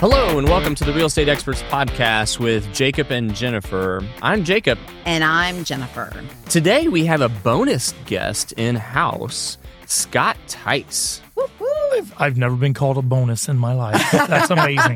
Hello and welcome to the Real Estate Experts Podcast with Jacob and Jennifer. I'm Jacob. And I'm Jennifer. Today we have a bonus guest in-house, Scott Tice. I've never been called a bonus in my life. That's amazing.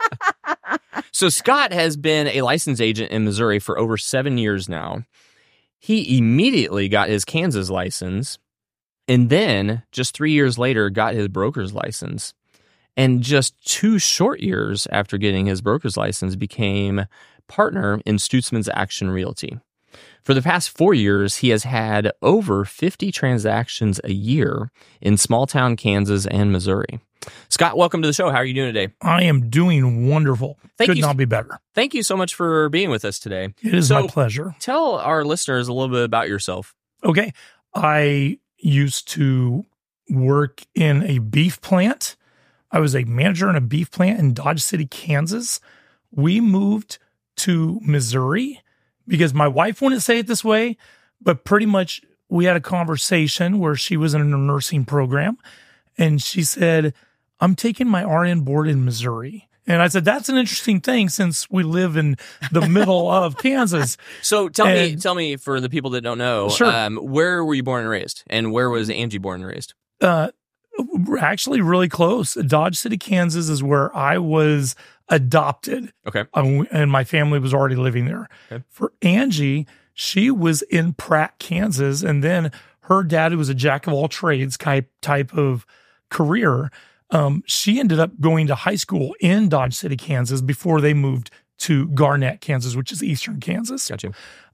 So Scott has been a licensed agent in Missouri for over 7 years now. He immediately got his Kansas license and then just 3 years later got his broker's license. And just 2 short years after getting his broker's license, became partner in Stutzman's Action Realty. For the past 4 years, he has had over 50 transactions a year in small-town Kansas and Missouri. Scott, welcome to the show. How are you doing today? I am doing wonderful. Could not be better. Thank you so much for being with us today. It is my pleasure. Tell our listeners a little bit about yourself. Okay. I used to work in a beef plant. I was a manager in a beef plant in Dodge City, Kansas. We moved to Missouri because my wife wouldn't say it this way, but pretty much we had a conversation where she was in a nursing program and she said, I'm taking my RN board in Missouri. And I said, that's an interesting thing since we live in the middle of Kansas. So tell me for the people that don't know, sure. Where were you born and raised? And where was Angie born and raised? We're actually really close. Dodge City, Kansas is where I was adopted. Okay. And my family was already living there. Okay. For Angie, she was in Pratt, Kansas. And then her dad, who was a jack of all trades type of career, she ended up going to high school in Dodge City, Kansas before they moved to Garnett, Kansas, which is eastern Kansas. Gotcha.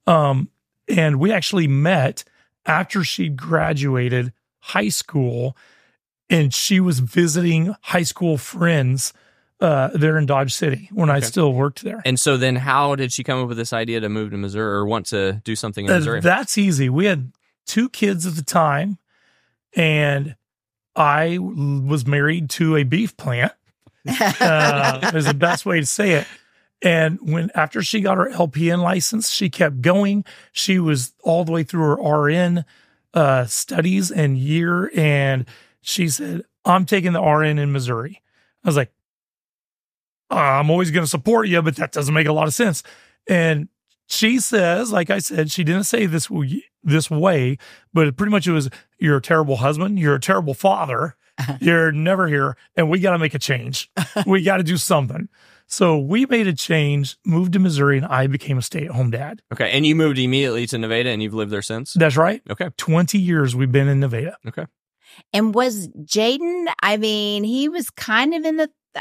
And we actually met after she graduated high school. And she was visiting high school friends there in Dodge City when I still worked there. And so then how did she come up with this idea to move to Missouri or want to do something in Missouri? That's easy. We had 2 kids at the time, and I was married to a beef plant. Is the best way to say it. And after she got her LPN license, she kept going. She was all the way through her RN studies and year, and she said, I'm taking the RN in Missouri. I was like, I'm always going to support you, but that doesn't make a lot of sense. And she says, like I said, she didn't say this way, but pretty much it was, you're a terrible husband. You're a terrible father. You're never here. And we got to make a change. We got to do something. So we made a change, moved to Missouri, and I became a stay-at-home dad. Okay. And you moved immediately to Nevada and you've lived there since? That's right. Okay. 20 years we've been in Nevada. Okay. And was Jaden, he was kind of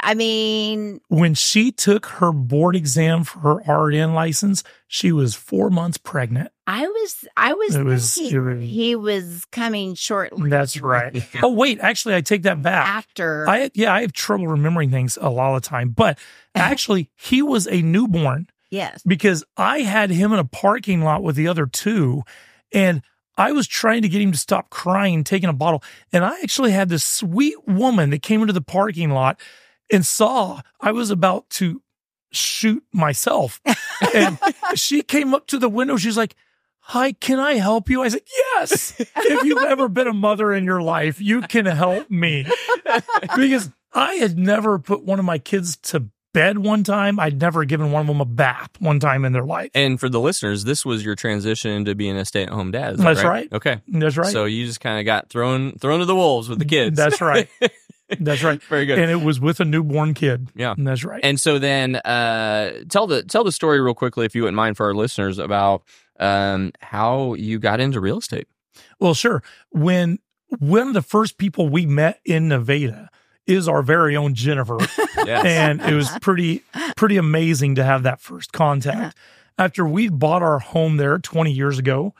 when she took her board exam for her RN license, she was 4 months pregnant. I was thinking he was coming shortly. That's right. Oh, wait, actually, I take that back. After. I have trouble remembering things a lot of the time, but actually, he was a newborn. Yes. Because I had him in a parking lot with the other 2, and I was trying to get him to stop crying, taking a bottle. And I actually had this sweet woman that came into the parking lot and saw I was about to shoot myself. And she came up to the window. She's like, hi, can I help you? I said, yes. If you've ever been a mother in your life, you can help me. Because I had never put one of my kids to bed one time. I'd never given one of them a bath one time in their life. And for the listeners, this was your transition to being a stay-at-home dad. That's right. Okay. That's right. So you just kind of got thrown to the wolves with the kids. That's right. That's right. Very good. And it was with a newborn kid. Yeah. That's right. And so then tell the story real quickly, if you wouldn't mind, for our listeners about how you got into real estate. Well, sure. When one of the first people we met in Nevada is our very own Jennifer. Yes. And it was pretty amazing to have that first contact. After we bought our home there 20 years ago,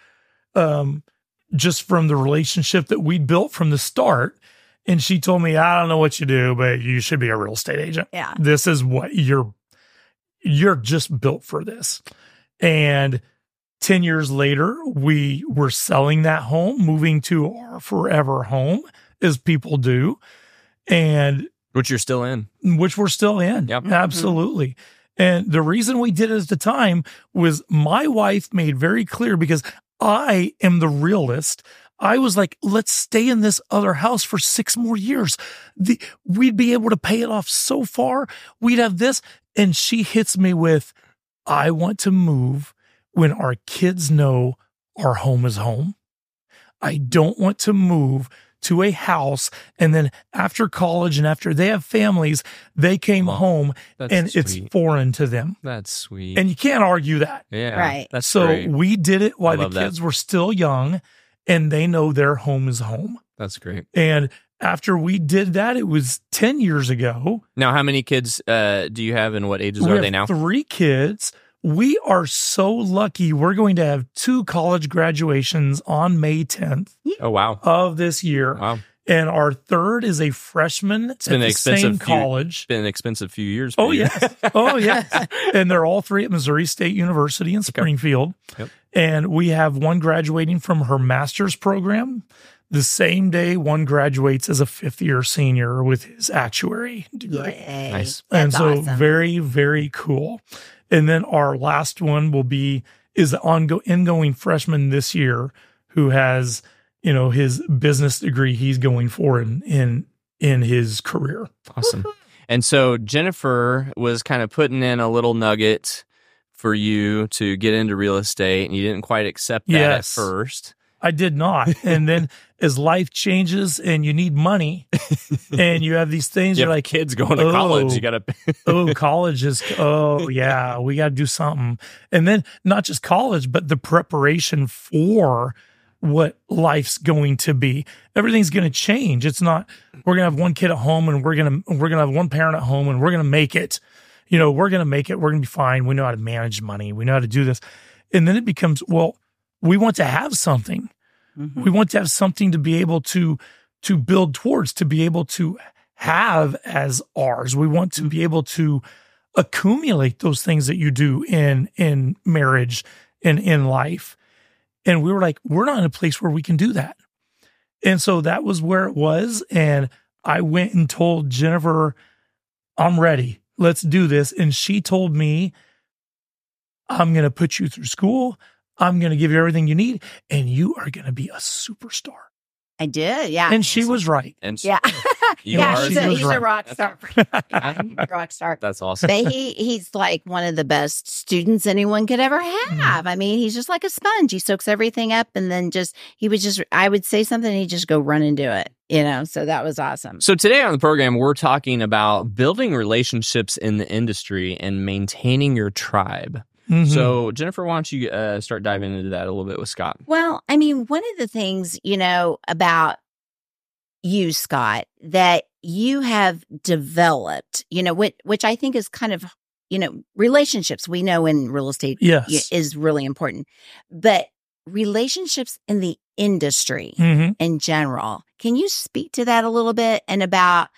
just from the relationship that we built from the start. And she told me, I don't know what you do, but you should be a real estate agent. Yeah. This is what you're just built for this. And 10 years later, we were selling that home, moving to our forever home, as people do. And which you're still in. Which we're still in. Yep. Absolutely. And the reason we did it at the time was my wife made very clear, because I am the realist. I was like, let's stay in this other house for 6 more years. We'd be able to pay it off so far. We'd have this. And she hits me with, I want to move when our kids know our home is home. I don't want to move to a house and then after college and after they have families, they came home and it's foreign to them. That's sweet. And you can't argue that. Yeah. Right. That's so great. we did it while the kids were still young and they know their home is home. That's great. And after we did that, it was 10 years ago. Now, how many kids do you have and what ages are they now? 3 kids. We are so lucky. We're going to have 2 college graduations on May 10th. Oh, wow. Of this year. Wow. And our third is a freshman at the same college. It's been an expensive few years. Oh, yes. Oh, yes. And they're all 3 at Missouri State University in Springfield. Yep. And we have one graduating from her master's program. The same day, one graduates as a 5th-year senior with his actuary degree. Yay. Nice. And so awesome. very, very cool. And then our last one is the ingoing freshman this year who has, his business degree he's going for in his career. Awesome. And so Jennifer was kind of putting in a little nugget for you to get into real estate, and you didn't quite accept that at first. I did not. And then as life changes and you need money and you have these things, you're like, kids going to college, you got to. College is, yeah, we got to do something. And then not just college, but the preparation for what life's going to be. Everything's going to change. It's not, we're going to have one kid at home and we're going to have one parent at home and we're going to make it. We're going to make it. We're going to be fine. We know how to manage money. We know how to do this. And then it becomes, we want to have something. Mm-hmm. We want to have something to be able to build towards, to be able to have as ours. We want to be able to accumulate those things that you do in marriage and in life. And we were like, we're not in a place where we can do that. And so that was where it was. And I went and told Jennifer, I'm ready. Let's do this. And she told me, I'm going to put you through school. I'm going to give you everything you need, and you are going to be a superstar. I did, yeah. And she was right. And yeah. He's a rock star. Rock star. That's awesome. But he's like one of the best students anyone could ever have. I mean, he's just like a sponge. He soaks everything up, and then I would say something, and he'd just go run and do it. So that was awesome. So today on the program, we're talking about building relationships in the industry and maintaining your tribe. Mm-hmm. So, Jennifer, why don't you start diving into that a little bit with Scott? Well, I mean, one of the things, about you, Scott, that you have developed, which I think is kind of, relationships we know in real estate is really important. But relationships in the industry in general, can you speak to that a little bit and about,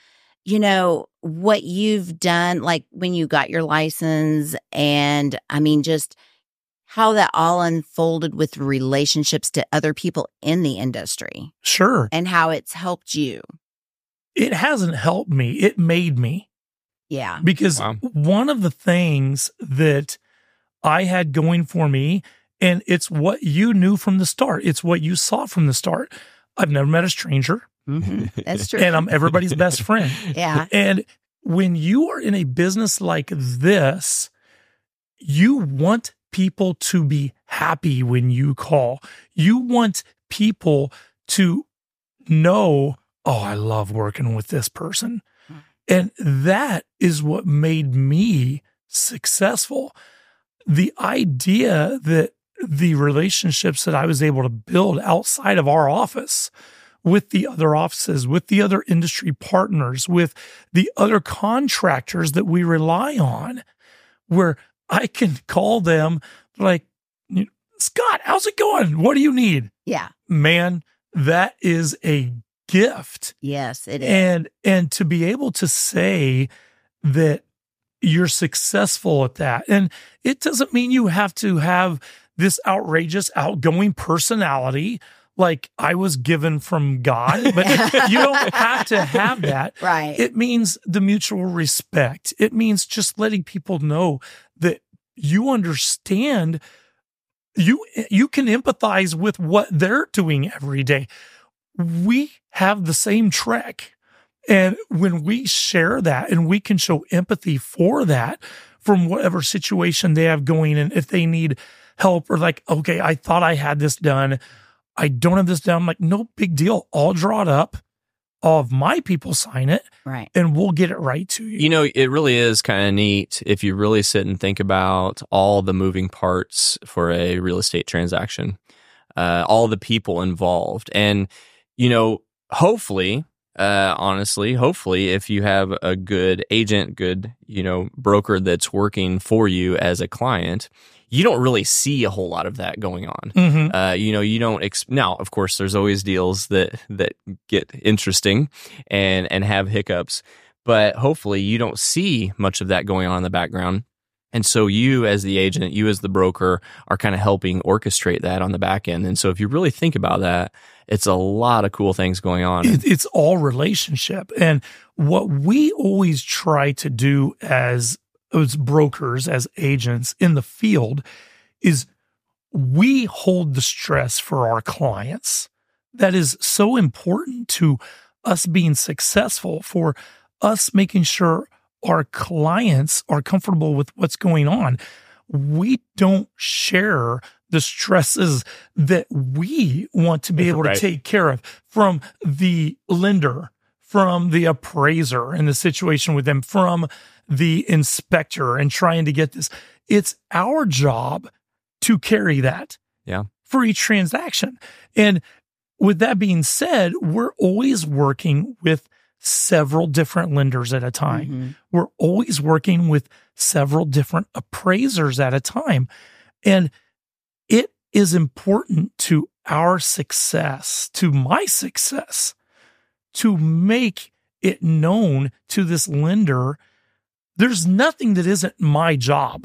what you've done, like when you got your license, and I mean, just how that all unfolded with relationships to other people in the industry. Sure. And how it's helped you. It hasn't helped me. It made me. Yeah. Because one of the things that I had going for me, and it's what you knew from the start, it's what you saw from the start. I've never met a stranger. Mm-hmm. That's true. And I'm everybody's best friend. Yeah. And when you are in a business like this, you want people to be happy when you call. You want people to know, I love working with this person. And that is what made me successful. The idea that the relationships that I was able to build outside of our office with the other offices, with the other industry partners, with the other contractors that we rely on, where I can call them like, Scott, how's it going? What do you need? Yeah. Man, that is a gift. Yes, it is. And to be able to say that you're successful at that. And it doesn't mean you have to have this outrageous, outgoing personality like I was given from God, but you don't have to have that. Right. It means the mutual respect. It means just letting people know that you understand you can empathize with what they're doing every day. We have the same trek. And when we share that and we can show empathy for that from whatever situation they have going, and if they need help or like, okay, I thought I had this done, I don't have this done. I'm like, no big deal. I'll draw it up. All of my people sign it, right, and we'll get it right to you. You know, it really is kind of neat if you really sit and think about all the moving parts for a real estate transaction, all the people involved. And, you know, hopefully, if you have a good agent, good, you know, broker that's working for you as a client, you don't really see a whole lot of that going on. Mm-hmm. You know, you don't. Now, of course, there's always deals that get interesting and have hiccups, but hopefully you don't see much of that going on in the background. And so you as the agent, you as the broker are kind of helping orchestrate that on the back end. And so if you really think about that, it's a lot of cool things going on. It's all relationship. And what we always try to do as brokers, as agents in the field, is we hold the stress for our clients. That is so important to us being successful, for us making sure our clients are comfortable with what's going on. We don't share the stresses that we want to be able to take care of, from the lender, from the appraiser and the situation with them, from the inspector and trying to get this. It's our job to carry that for each transaction. And with that being said, we're always working with several different lenders at a time. Mm-hmm. We're always working with several different appraisers at a time. And it is important to our success, to my success, to make it known to this lender, there's nothing that isn't my job.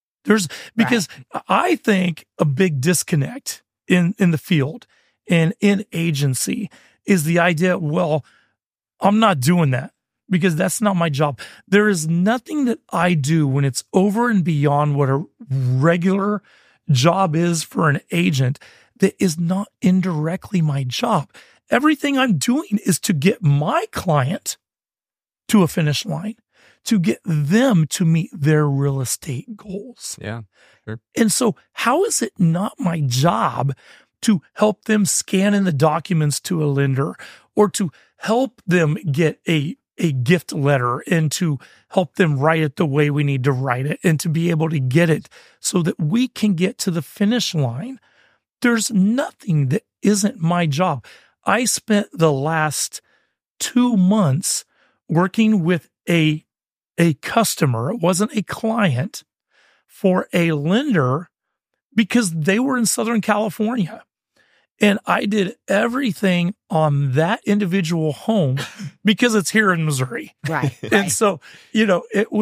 Because I think a big disconnect in the field and in agency is the idea, well, I'm not doing that because that's not my job. There is nothing that I do when it's over and beyond what a regular job is for an agent that is not indirectly my job. Everything I'm doing is to get my client to a finish line, to get them to meet their real estate goals. Yeah, sure. And so how is it not my job to help them scan in the documents to a lender, or to help them get a gift letter, and to help them write it the way we need to write it, and to be able to get it so that we can get to the finish line? There's nothing that isn't my job. I spent the last 2 months working with a customer. It wasn't a client, for a lender, because they were in Southern California. And I did everything on that individual home because it's here in Missouri. Right. And so, there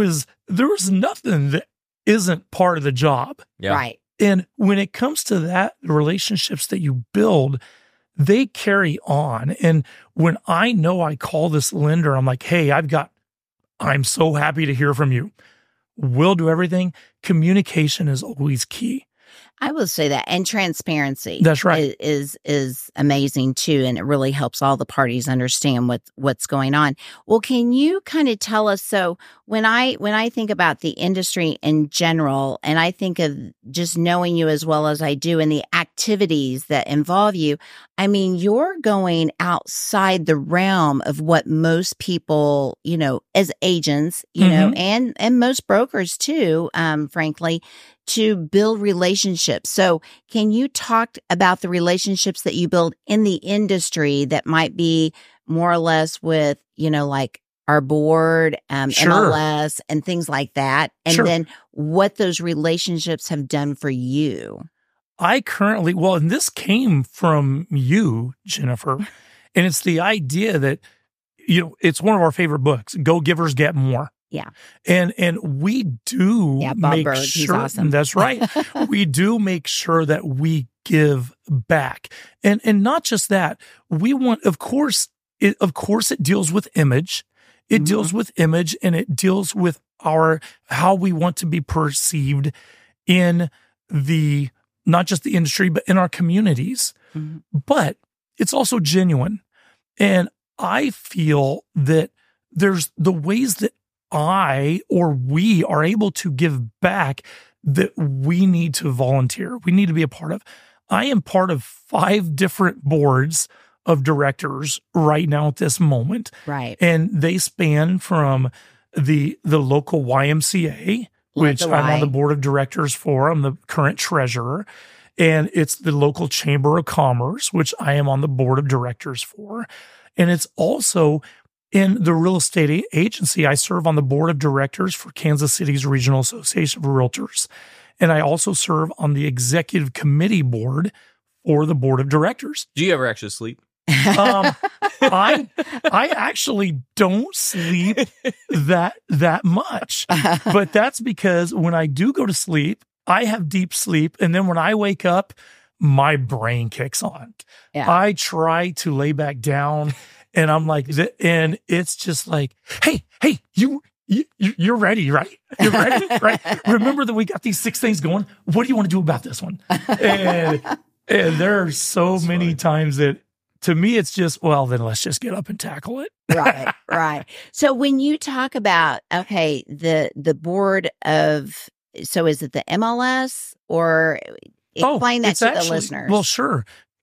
was nothing that isn't part of the job. Yeah. Right. And when it comes to that, the relationships that you build, they carry on. And when I know I call this lender, I'm like, hey, I'm so happy to hear from you. We'll do everything. Communication is always key. I will say that, and transparency. That's right. Is amazing too, and it really helps all the parties understand what's going on. Well, can you kind of tell us? So when I think about the industry in general, and I think of just knowing you as well as I do, and the activities that involve you, I mean, you're going outside the realm of what most people, as agents, and most brokers too, frankly, to build relationships. So can you talk about the relationships that you build in the industry that might be more or less with, like our board, Sure. MLS and things like that? And Sure. then what those relationships have done for you? And this came from you, Jennifer, and it's the idea that, it's one of our favorite books, Go Givers Get More. Yeah. And we do Bob make Berg, he's sure, awesome. That's right. We do make sure that we give back. And not just that, we want, of course it deals with image. It deals with image, and it deals with how we want to be perceived in the not just the industry, but in our communities. Mhm. But it's also genuine. And I feel that there's the ways that I or we are able to give back that we need to volunteer. We need to be a part of. I am part of 5 different boards of directors right now at this moment. Right. And they span from the local YMCA, which the I'm on Y. the board of directors for. I'm the current treasurer. And it's the local Chamber of Commerce, which I am on the board of directors for. And it's also in the real estate agency. I serve on the board of directors for Kansas City's Regional Association of Realtors. And I also serve on the executive committee board for the board of directors. Do you ever actually sleep? I actually don't sleep that much, but that's because when I do go to sleep, I have deep sleep. And then when I wake up, my brain kicks on. Yeah. I try to lay back down and I'm like, and it's just like, hey, you're ready, right? You're ready, right? Remember that we got these 6 things going. What do you want to do about this one? And there are so many times that to me, it's just, well, then let's just get up and tackle it. Right. So when you talk about, okay, the board of, so is it the MLS or explain that to the listeners? Well, sure.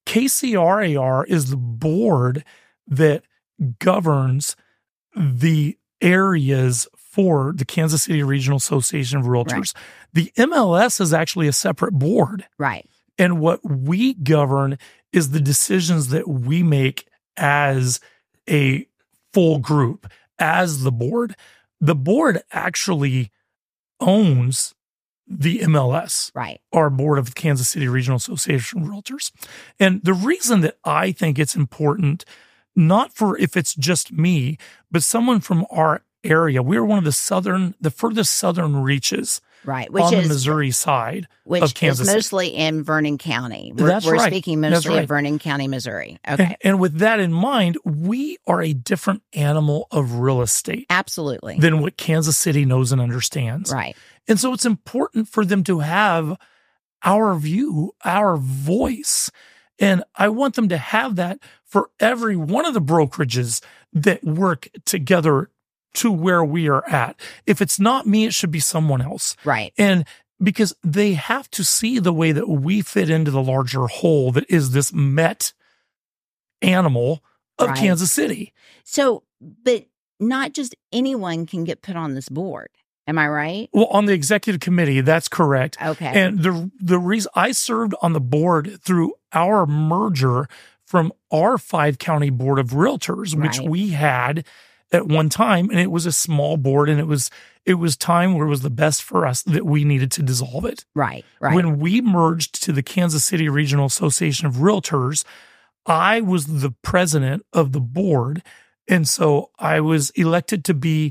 KCRAR is the board that governs the areas for the Kansas City Regional Association of Realtors. Right. The MLS is actually a separate board. Right. And what we govern is the decisions that we make as a full group, as the board. The board actually owns the MLS, Right. our board of Kansas City Regional Association of Realtors. And the reason that I think it's important, not for if it's just me, but someone from our area, we're one of the furthest southern reaches. Right, on the Missouri side of Kansas is City. mostly in Vernon County. That's we're right. speaking That's mostly right. of Vernon County, Missouri. Okay, And with that in mind, we are a different animal of real estate absolutely. than what Kansas City knows and understands. Right. And so it's important for them to have our view, our voice. And I want them to have that for every one of the brokerages that work together to where we are at. If it's not me, it should be someone else. Right. And because they have to see the way that we fit into the larger whole that is this Met animal of Right. Kansas City. So, but not just anyone can get put on this board. Am I right? Well, on the executive committee, that's correct. Okay. And the reason I served on the board through our merger from our 5-county board of realtors, which Right. we had at one time, and it was a small board, and it was time where it was the best for us that we needed to dissolve it. Right. Right. When we merged to the Kansas City Regional Association of Realtors, I was the president of the board, and so I was elected to be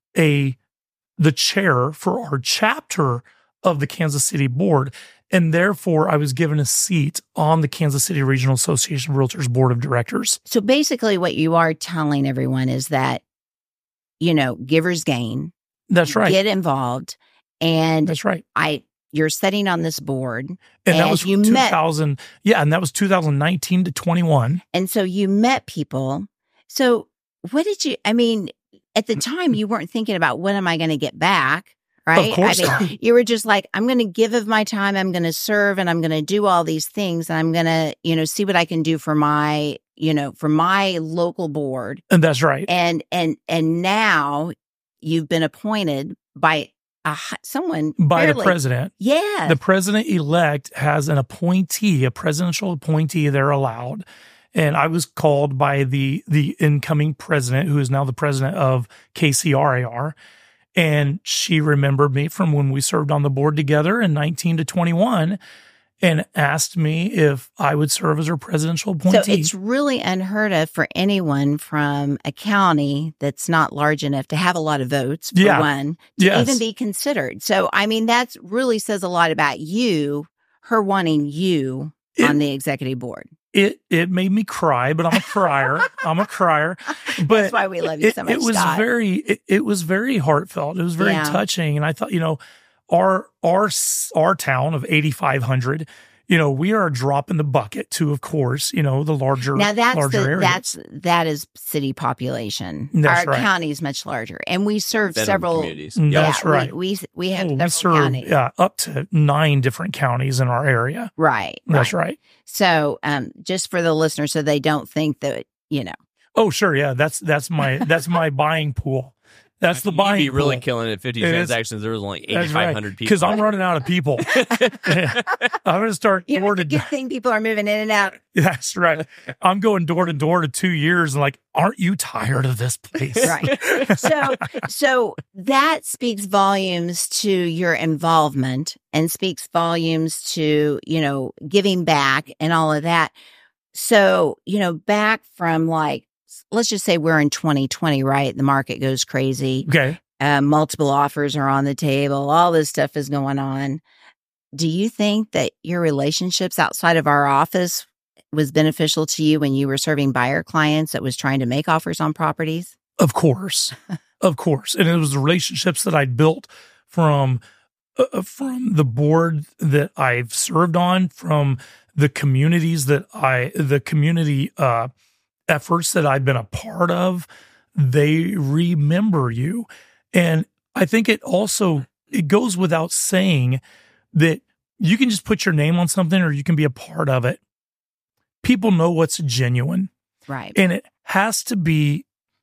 the chair for our chapter of the Kansas City board, and therefore I was given a seat on the Kansas City Regional Association of Realtors board of directors. So basically, what you are telling everyone is that, givers gain. That's right. Get involved, and That's right. you're sitting on this board, And that was you 2000. Yeah, and that was 2019 to 21. and so you met people. So what did you? I mean, at the time, you weren't thinking about what am I going to get back, right? Of course I mean, you were just like, I'm going to give of my time, I'm going to serve, and I'm going to do all these things, and I'm going to, see what I can do for my, for my local board. And that's right. And now you've been appointed by someone By the fairly- president. Yeah. The president-elect has an appointee, a presidential appointee they're allowed. And I was called by the incoming president, who is now the president of KCRAR. And she remembered me from when we served on the board together in 19 to 21 and asked me if I would serve as her presidential appointee. So it's really unheard of for anyone from a county that's not large enough to have a lot of votes, for one, to Yes. even be considered. So, I mean, that really says a lot about you, her wanting you on the executive board. It made me cry, but I'm a crier. But That's why we love you so much, It was Scott. it was very heartfelt. It was very Yeah. touching. And I thought, our town of 8,500 we are a drop in the bucket to, of course, the larger areas. That is city population. That's Our right. county is much larger, and we serve Veteran several communities. That's right. We have We several serve counties. up to 9 different counties in our area. Right. That's right. So, just for the listeners, so they don't think that Oh, sure. Yeah. That's my buying pool. That's the buying You'd be really pool. killing it. 50 It is. transactions. There was only 8,500 people. Because I'm running out of people. Yeah. I'm going to start door it's a to good door. thing people are moving in and out. That's right. I'm going door to door to 2 years and like, aren't you tired of this place? Right. So that speaks volumes to your involvement and speaks volumes to, giving back and all of that. So, back from let's just say we're in 2020, right? The market goes crazy. Okay. Multiple offers are on the table. All this stuff is going on. Do you think that your relationships outside of our office was beneficial to you when you were serving buyer clients that was trying to make offers on properties? Of course. Of course. And it was the relationships that I built from the board that I've served on, from the communities the community efforts that I've been a part of. They remember you. And I think it goes without saying that you can just put your name on something or you can be a part of it. People know what's genuine. Right. And it has to be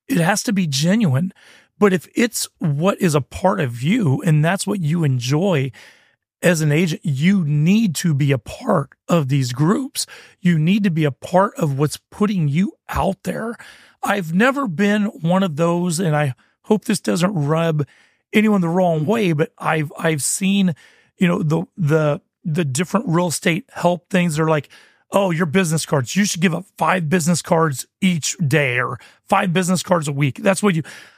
genuine. But if it's what is a part of you and that's what you enjoy as an agent, you need to be a part of these groups. You need to be a part of what's putting you out there. I've never been one of those, and I hope this doesn't rub anyone the wrong way, but I've seen, the different real estate help things. They're like, oh, your business cards, you should give up 5 business cards each day or 5 business cards a week. That's what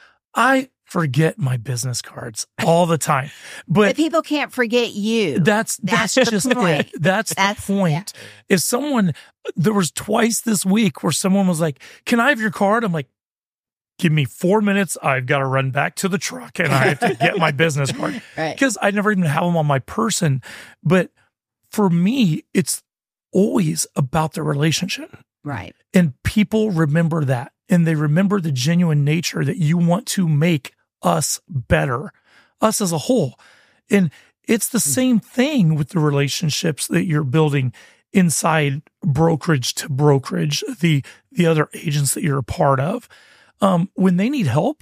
I forget my business cards all the time, but people can't forget you. That's just point. it. That's the point. Yeah. If there was twice this week where someone was like, can I have your card? I'm like, give me 4 minutes. I've got to run back to the truck and I have to get my business card. Right. Because I never even have them on my person. But for me, it's always about the relationship. Right. And people remember that. And they remember the genuine nature that you want to make us better, us as a whole. And it's the same thing with the relationships that you're building inside brokerage to brokerage, the other agents that you're a part of. When they need help,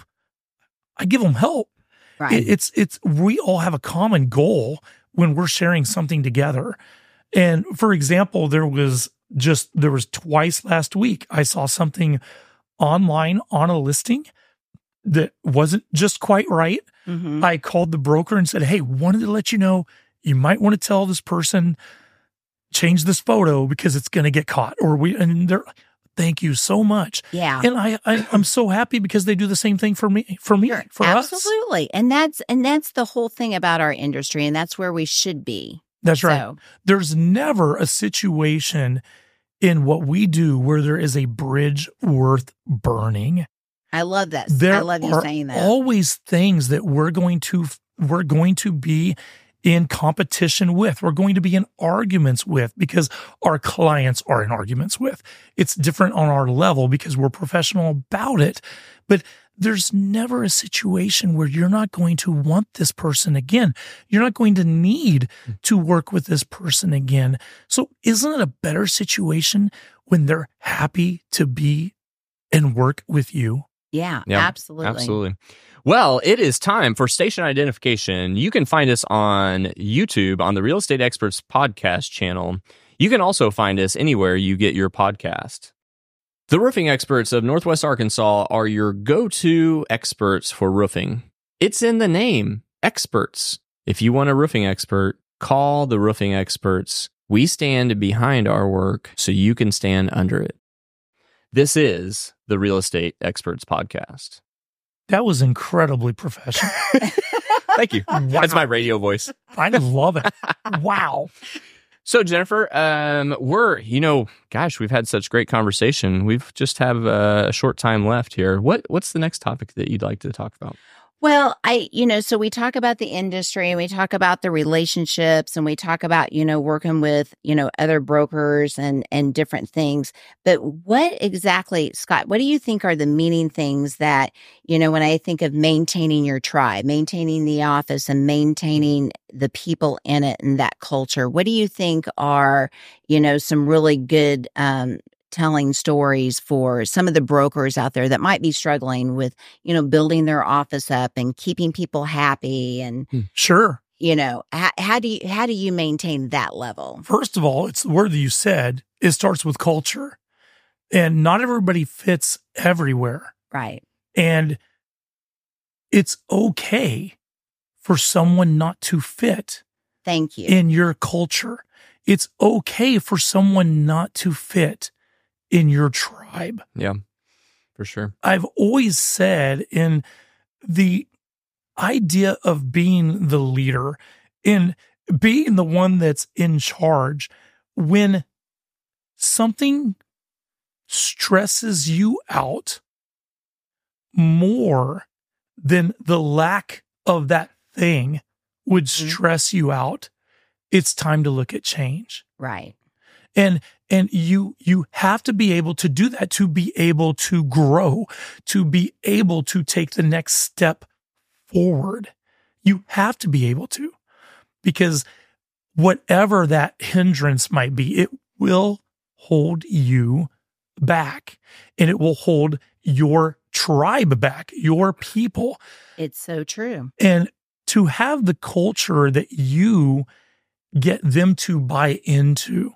I give them help. Right. We all have a common goal when we're sharing something together. And for example, there was twice last week, I saw something online on a listing that wasn't just quite right. Mm-hmm. I called the broker and said, hey, wanted to let you know, you might want to tell this person, change this photo because it's going to get caught. And they're, thank you so much. Yeah. And I'm so happy because they do the same thing for me, for us. Absolutely. And that's the whole thing about our industry. And that's where we should be. That's right. There's never a situation in what we do where there is a bridge worth burning. I love that. There I love you saying that. Always things that we're going to be in competition with. We're going to be in arguments with because our clients are in arguments with. It's different on our level because we're professional about it. But there's never a situation where you're not going to want this person again. You're not going to need to work with this person again. So isn't it a better situation when they're happy to be and work with you? Yeah, absolutely. Absolutely. Well, it is time for station identification. You can find us on YouTube on the Real Estate Experts podcast channel. You can also find us anywhere you get your podcast. The roofing experts of Northwest Arkansas are your go-to experts for roofing. It's in the name, experts. If you want a roofing expert, call the roofing experts. We stand behind our work so you can stand under it. This is the Real Estate Experts Podcast. That was incredibly professional. Thank you. Wow. That's my radio voice. I love it. Wow. So, Jennifer, we've had such great conversation. We've just have a short time left here. What's the next topic that you'd like to talk about? Well, so we talk about the industry and we talk about the relationships and we talk about, working with, other brokers and different things. But what exactly, Scott, what do you think are the meaning things that, when I think of maintaining your tribe, maintaining the office and maintaining the people in it and that culture? What do you think are, some really good, telling stories for some of the brokers out there that might be struggling with, building their office up and keeping people happy and, Sure. how do you maintain that level? First of all, it's the word that you said. It starts with culture, and not everybody fits everywhere. Right. And it's okay for someone not to fit. Thank you. In your culture. It's okay for someone not to fit in your tribe. Yeah, for sure. I've always said in the idea of being the leader, in being the one that's in charge, when something stresses you out more than the lack of that thing would stress you out, it's time to look at change. Right. And you have to be able to do that, to be able to grow, to be able to take the next step forward. You have to be able to, because whatever that hindrance might be, it will hold you back, and it will hold your tribe back, your people. It's so true. And to have the culture that you get them to buy into,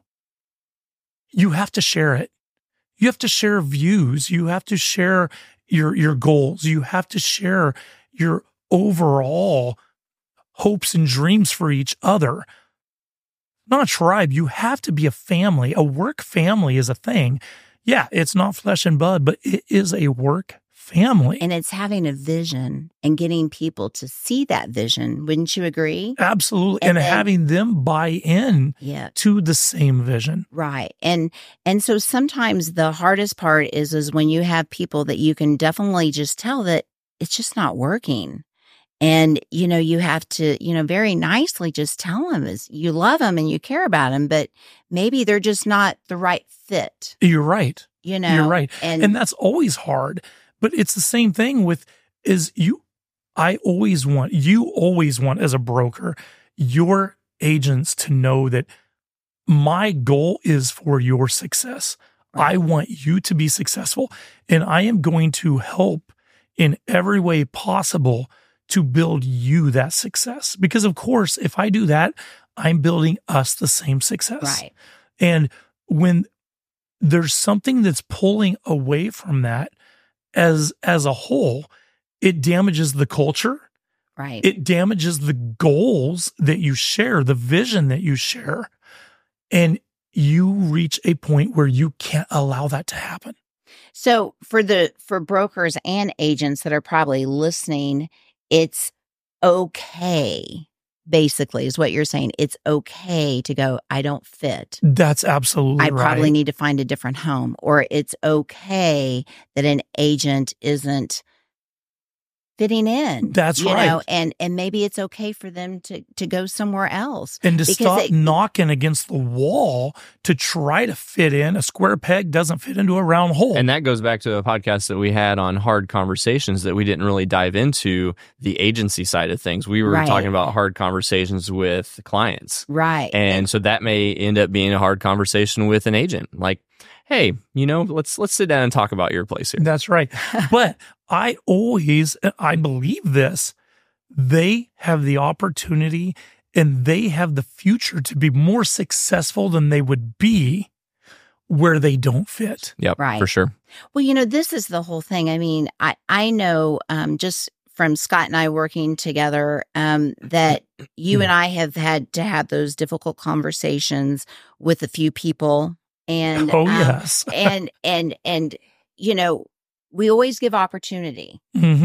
you have to share it. You have to share views. You have to share your goals. You have to share your overall hopes and dreams for each other. Not a tribe. You have to be a family. A work family is a thing. Yeah, it's not flesh and blood, but it is a work family. And it's having a vision and getting people to see that vision. Wouldn't you agree? Absolutely. And having them buy in to the same vision. Right. And so sometimes the hardest part is when you have people that you can definitely just tell that it's just not working. And, you have to, very nicely just tell them is you love them and you care about them, but maybe they're just not the right fit. You're right. You're right. And that's always hard. But it's the same thing with you always want as a broker, your agents to know that my goal is for your success. Right. I want you to be successful, and I am going to help in every way possible to build you that success. Because of course, if I do that, I'm building us the same success. Right. And when there's something that's pulling away from that, as a whole, it damages the culture. Right. It damages the goals that you share, the vision that you share. And you reach a point where you can't allow that to happen. So for brokers and agents that are probably listening, it's okay, basically, is what you're saying. It's okay to go, I don't fit. That's absolutely right. I probably need to find a different home. Or it's okay that an agent isn't fitting in. That's right. And maybe it's okay for them to go somewhere else. And to stop knocking against the wall to try to fit in. A square peg doesn't fit into a round hole. And that goes back to a podcast that we had on hard conversations that we didn't really dive into the agency side of things. We were talking about hard conversations with clients. Right. And so that may end up being a hard conversation with an agent. Like, hey, let's sit down and talk about your place here. That's right. But I believe this, they have the opportunity and they have the future to be more successful than they would be where they don't fit. Yep, right. For sure. Well, this is the whole thing. I mean, I know just from Scott and I working together that you and I have had to have those difficult conversations with a few people. And yes. and we always give opportunity. Mm-hmm.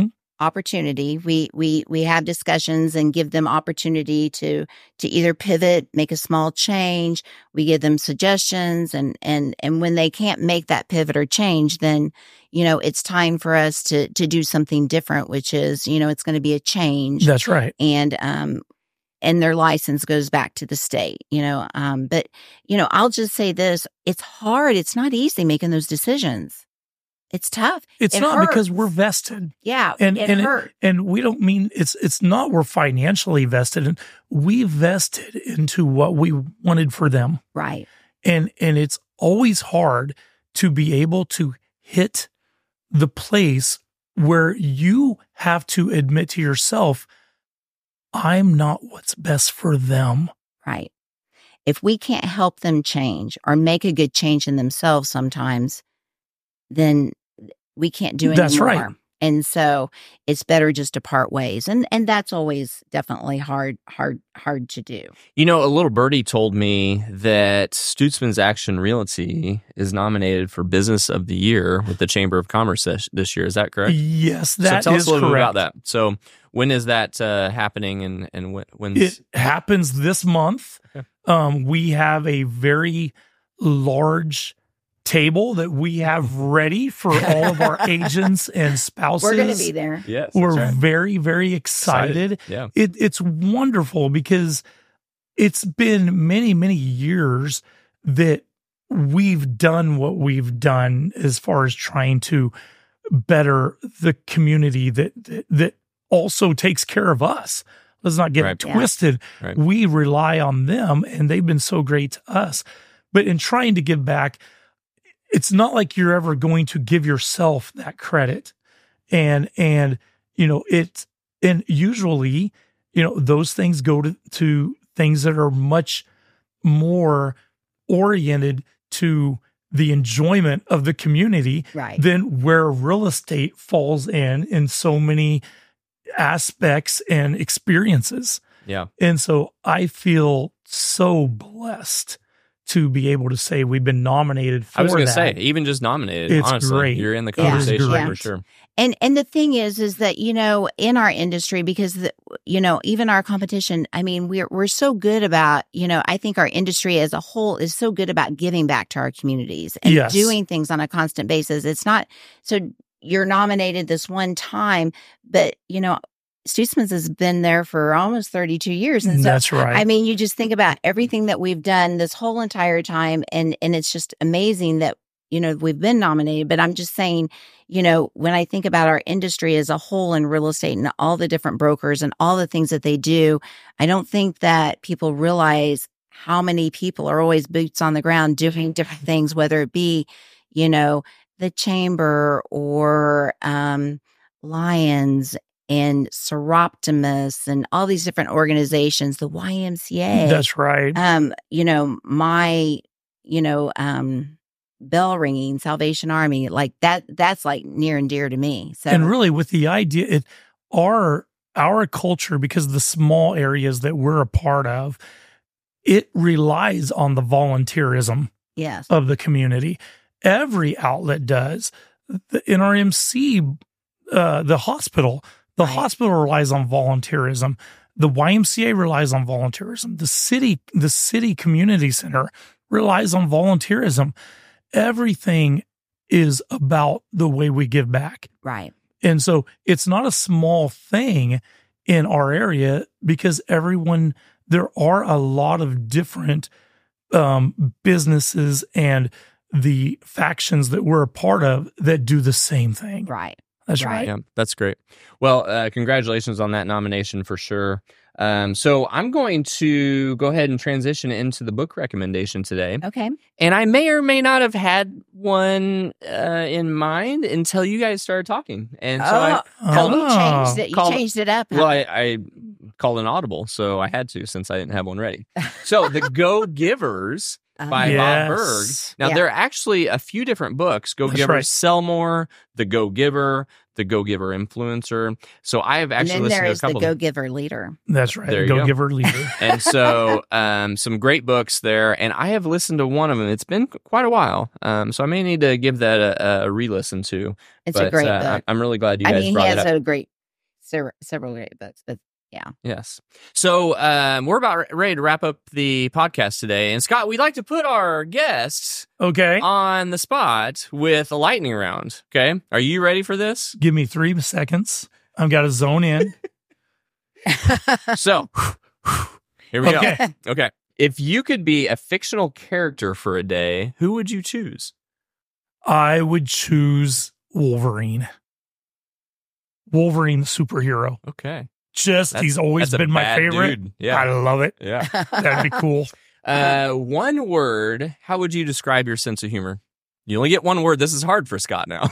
opportunity. We have discussions and give them opportunity to either pivot, make a small change. We give them suggestions, and when they can't make that pivot or change, then it's time for us to do something different, which is it's going to be a change. That's right. And their license goes back to the state, but I'll just say this: it's hard. It's not easy making those decisions. It's tough. It's not hurts. because we're vested. Yeah, and it hurts. And we don't mean it's not we're financially vested. And we vested into what we wanted for them. Right. And it's always hard to be able to hit the place where you have to admit to yourself, I'm not what's best for them. Right. If we can't help them change or make a good change in themselves sometimes, then we can't do That's anymore. right. And so it's better just to part ways. And that's always definitely hard to do. A little birdie told me that Stutzman's Action Realty is nominated for Business of the Year with the Chamber of Commerce this year. Is that correct? Yes, that is correct. So tell us a little bit about that. So when is that happening, and when's it happens this month? Okay. We have a very large table that we have ready for all of our agents and spouses. We're going to be there. Yes, We're right. very, very excited. Yeah. It's wonderful because it's been many, many years that we've done what we've done as far as trying to better the community that also takes care of us. Let's not get it Right. twisted. Right. We rely on them, and they've been so great to us. But in trying to give back, it's not like you're ever going to give yourself that credit. And usually, those things go to things that are much more oriented to the enjoyment of the community Right. than where real estate falls in so many aspects and experiences. Yeah. And so I feel so blessed to be able to say we've been nominated for I was going to that. say, even just nominated, It's honestly, great. you're in the Yeah. conversation It's for great. sure. And the thing is that, in our industry, because, even our competition, I mean, we're so good about, I think our industry as a whole is so good about giving back to our communities and Yes. doing things on a constant basis. It's not, so you're nominated this one time, but, Stutzman's has been there for almost 32 years. And so, That's right. I mean, you just think about everything that we've done this whole entire time. And it's just amazing that, we've been nominated. But I'm just saying, when I think about our industry as a whole in real estate and all the different brokers and all the things that they do, I don't think that people realize how many people are always boots on the ground doing different things, whether it be, the chamber or Lions and Seroptimus and all these different organizations, the YMCA. That's right. My, bell ringing, Salvation Army, like that's like near and dear to me. So, And really with the idea, our culture, because of the small areas that we're a part of, it relies on the volunteerism yes, of the community. Every outlet does. The NRMC, the hospital relies on volunteerism. The YMCA relies on volunteerism. The city community center relies on volunteerism. Everything is about the way we give back. right. And so it's not a small thing in our area because there are a lot of different businesses and the factions that we're a part of that do the same thing. Right. That's Right. right. Yeah, that's great. Well, congratulations on that nomination for sure. So I'm going to go ahead and transition into the book recommendation today. Okay. And I may or may not have had one in mind until you guys started talking. And so You changed it up. Huh? I called an audible, so I had to since I didn't have one ready. So The Go-Givers by Bob Berg. Now, Yeah. there are actually a few different books. Go-Givers right. Sell More, The Go-Giver, The Go-Giver Influencer. So I have And actually then there listened is to a the couple of them. Go-Giver Leader. That's right. There you Go go. give her leader. And so some great books there. And I have listened to one of them. It's been quite a while. So I may need to give that a re-listen to. It's but, a great book. I'm really glad you I guys mean, he brought it has up. a great several great books, but yeah. Yes. So we're about ready to wrap up the podcast today. And Scott, we'd like to put our guests Okay. on the spot with a lightning round. Okay. Are you ready for this? Give me 3 seconds. I've got to zone in. So here we Okay. go. Okay. If you could be a fictional character for a day, who would you choose? I would choose Wolverine. Wolverine, the superhero. Okay. He's always that's a been my bad favorite. dude. Yeah. I love it. Yeah. That'd be cool. One word. How would you describe your sense of humor? You only get one word. This is hard for Scott now.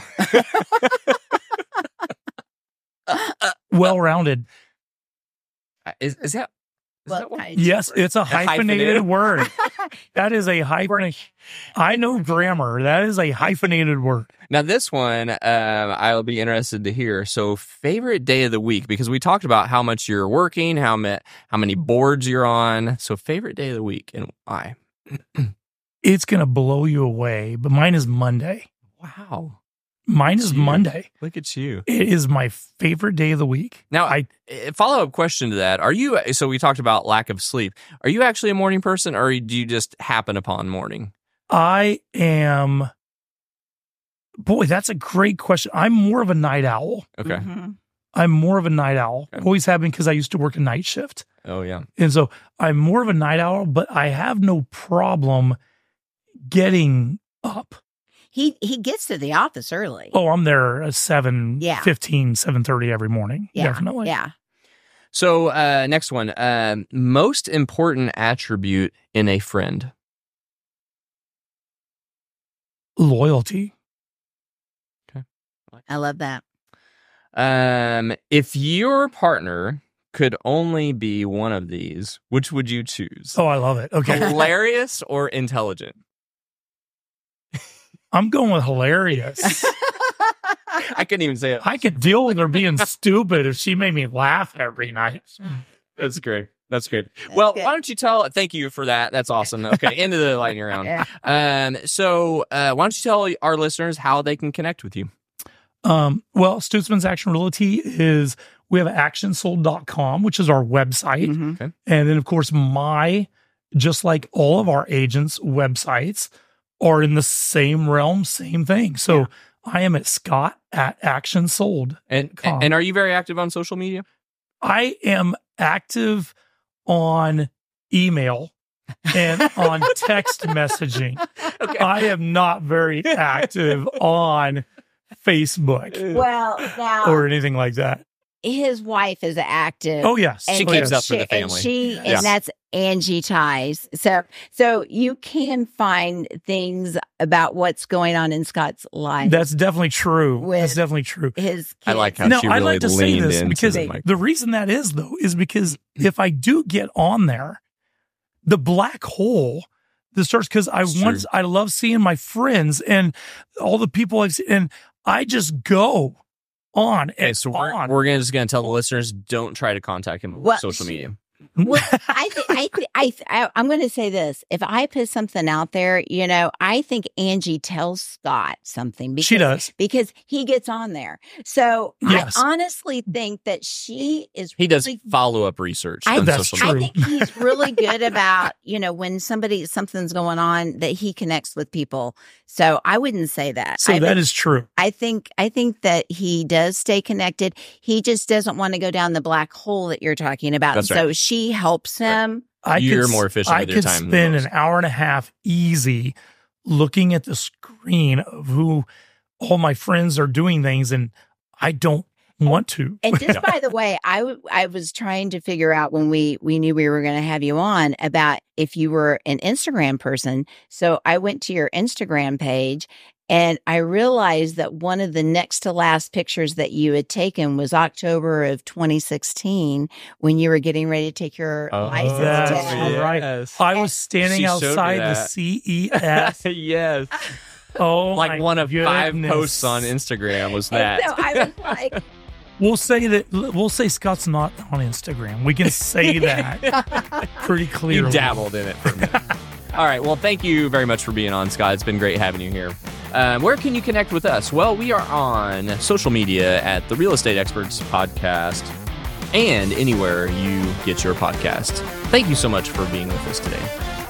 Well-rounded. Is that what? Yes, it's a hyphenated hyphenated? word. That is a hyphenated. I know grammar. That is a hyphenated word. Now this one, I'll be interested to hear. So, favorite day of the week, because we talked about how much you're working, how many boards you're on. So, favorite day of the week and why? It's going to blow you away, but mine is Monday. Wow, Mine is Huge. Monday. look at you. It is my favorite day of the week. Now, a follow-up question to that: so we talked about lack of sleep. Are you actually a morning person, or do you just happen upon morning? I am. Boy, that's a great question. I'm more of a night owl. Okay. Mhm. I'm more of a night owl. Okay. Always have been because I used to work a night shift. Oh yeah. And so I'm more of a night owl, but I have no problem getting up. He gets to the office early. Oh, I'm there at 7:15, Yeah. 7:30 every morning. yeah, Definitely. Yeah. So next one, most important attribute in a friend. Loyalty. I love that. If your partner could only be one of these, which would you choose? Oh, I love it. Okay. Hilarious or intelligent? I'm going with hilarious. I couldn't even say it. I could deal with her being stupid if she made me laugh every night. That's great. That's great. Well, good. why don't you thank you for that. That's awesome. Okay, into the lightning round. Yeah. So why don't you tell our listeners how they can connect with you? Well, Stutzman's Action Realty we have actionsold.com, which is our website. Mhm. Okay. And then, of course, just like all of our agents' websites are in the same realm, same thing. So I am at Scott at actionsold. And are you very active on social media? I am active on email and on text messaging. Okay. I am not very active on Facebook Well, now or anything like that. his wife is active. Oh, yes. She keeps up for the family. And that's Angie Ties. So you can find things about what's going on in Scott's life. That's definitely true. That's With- definitely true. His kids. I like how Now, she I'd really like to say leaned this into because the mic. the reason that is, though, is because if I do get on there, the black hole that starts, because I love seeing my friends and all the people I've seen, and I just go on and Okay, so on. we're just going to tell the listeners, don't try to contact him on Well, social media. Well, I'm going to say this. If I put something out there, I think Angie tells Scott something. She does. Because he gets on there. So Yes. I honestly think that she is He does really, follow-up research I- on That's social true. media. I think he's really good about, when something's going on, that he connects with people. So I wouldn't say that. So that is true. I think that he does stay connected. He just doesn't want to go down the black hole that you're talking about. That's So right. she helps him. You're more efficient with your time I than could spend most. an hour and a half easy looking at the screen of who all my friends are doing things, and I don't want to. And just by the way, I was trying to figure out when we knew we were going to have you on about if you were an Instagram person. So I went to your Instagram page and I realized that one of the next to last pictures that you had taken was October of 2016 when you were getting ready to take your license That's test. right. I was standing She showed me outside the that. CES. Yes. Oh, Like my one of 5 goodness. posts on Instagram was And that. so I was like, We'll say Scott's not on Instagram. We can say that pretty clearly. You dabbled in it for a minute. All right. Well, thank you very much for being on, Scott. It's been great having you here. Where can you connect with us? Well, we are on social media at the Real Estate Experts Podcast and anywhere you get your podcasts. Thank you so much for being with us today.